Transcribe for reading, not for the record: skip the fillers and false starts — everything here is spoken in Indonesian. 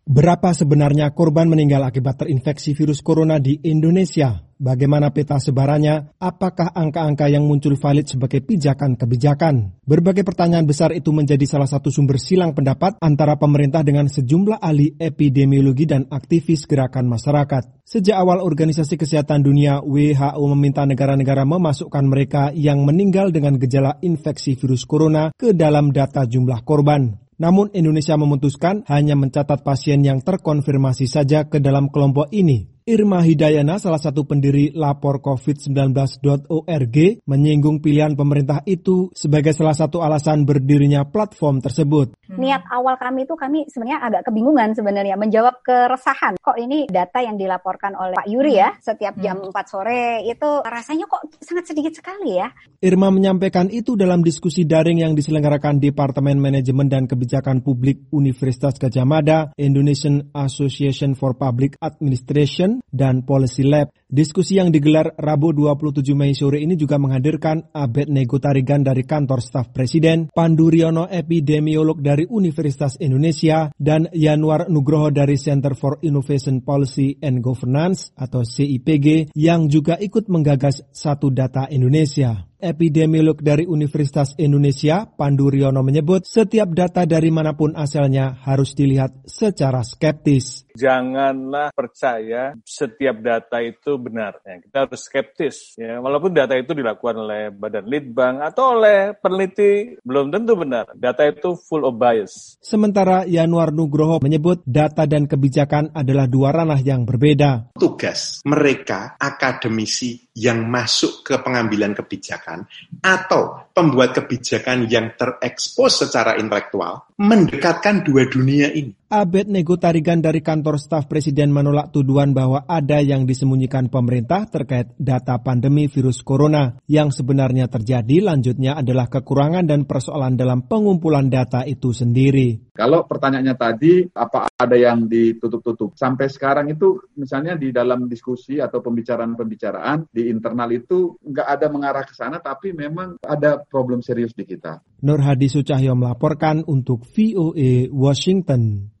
Berapa sebenarnya korban meninggal akibat terinfeksi virus corona di Indonesia? Bagaimana peta sebarannya? Apakah angka-angka yang muncul valid sebagai pijakan kebijakan? Berbagai pertanyaan besar itu menjadi salah satu sumber silang pendapat antara pemerintah dengan sejumlah ahli epidemiologi dan aktivis gerakan masyarakat. Sejak awal Organisasi Kesehatan Dunia WHO meminta negara-negara memasukkan mereka yang meninggal dengan gejala infeksi virus corona ke dalam data jumlah korban. Namun Indonesia memutuskan hanya mencatat pasien yang terkonfirmasi saja ke dalam kelompok ini. Irma Hidayana, salah satu pendiri laporcovid19.org, menyinggung pilihan pemerintah itu sebagai salah satu alasan berdirinya platform tersebut. Niat awal kami sebenarnya agak kebingungan sebenarnya menjawab keresahan. Kok ini data yang dilaporkan oleh Pak Yuri ya setiap jam 4 sore itu rasanya kok sangat sedikit sekali ya. Irma menyampaikan itu dalam diskusi daring yang diselenggarakan Departemen Manajemen dan Kebijakan Publik Universitas Gadjah Mada, Indonesian Association for Public Administration, dan Policy Lab. Diskusi yang digelar Rabu 27 Mei sore ini juga menghadirkan Abednego Tarigan dari Kantor Staf Presiden, Pandu Riono epidemiolog dari Universitas Indonesia, dan Yanuar Nugroho dari Center for Innovation Policy and Governance atau CIPG yang juga ikut menggagas Satu Data Indonesia. Epidemiolog dari Universitas Indonesia, Pandu Riono menyebut setiap data dari manapun asalnya harus dilihat secara skeptis. Janganlah percaya setiap data itu benar. Ya, kita harus skeptis. Ya, walaupun data itu dilakukan oleh Badan Litbang atau oleh peneliti, belum tentu benar. Data itu full of bias. Sementara Yanuar Nugroho menyebut data dan kebijakan adalah dua ranah yang berbeda. Tugas mereka, akademisi yang masuk ke pengambilan kebijakan atau pembuat kebijakan yang terekspos secara intelektual, mendekatkan dua dunia ini. Abednego Tarigan dari Kantor Staf Presiden menolak tuduhan bahwa ada yang disembunyikan pemerintah terkait data pandemi virus corona. Yang sebenarnya terjadi lanjutnya adalah kekurangan dan persoalan dalam pengumpulan data itu sendiri. Kalau pertanyaannya tadi, apa ada yang ditutup-tutup? Sampai sekarang itu misalnya di dalam diskusi atau pembicaraan-pembicaraan di internal itu nggak ada mengarah ke sana, tapi memang ada problem serius di kita. Nur Hadi Sucahyo melaporkan untuk VOA Washington.